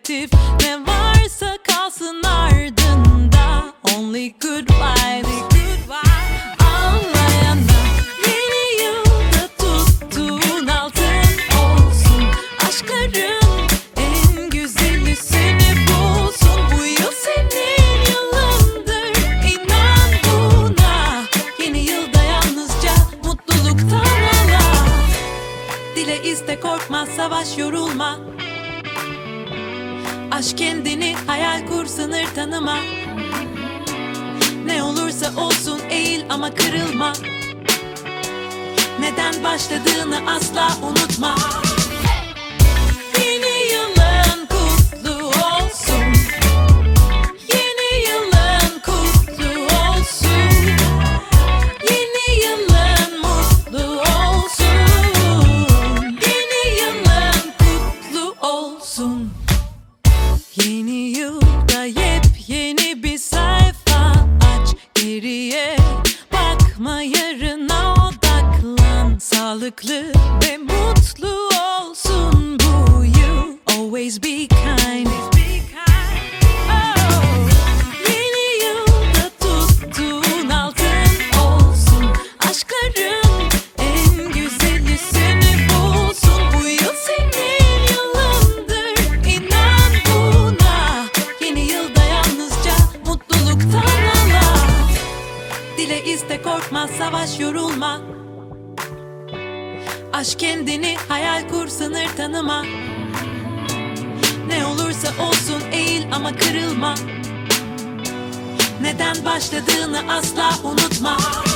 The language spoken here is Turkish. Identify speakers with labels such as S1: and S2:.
S1: negatif, ne varsa kalsın ardında. Only good vibes. Anlayana yeni yılda tuttuğun altın olsun. Aşkların en güzelisini bulsun. Bu yıl senin yılındır, inan buna. Yeni yılda yalnızca mutluluktan ala. Dile, iste, korkma, savaş, yorulma. Aşk kendini, hayal kur, sınır tanıma. Ne olursa olsun eğil ama kırılma. Neden başladığını asla unutma. Yeni yılın kutlu olsun. Yeni yılın kutlu olsun. Yeni yılın mutlu olsun. Yeni yılın kutlu olsun. Yeni yılda yepyeni bir sayfa aç, geriye bakma, yarına odaklan. Sağlıklı ve mutlu olsun bu yıl. Always be kind. Oh. Yeni yılda tuttuğun altın olsun. Aşkların en güzelisini bulsun. Bu yıl senin yılındır, inan buna. Yeni yılda yalnızca mutluluktan ala. Dile, iste, korkma, savaş, yorulma. Aşk kendini, hayal kur, sınır tanıma. Ne olursa olsun eğil ama kırılma. Neden başladığını asla unutma.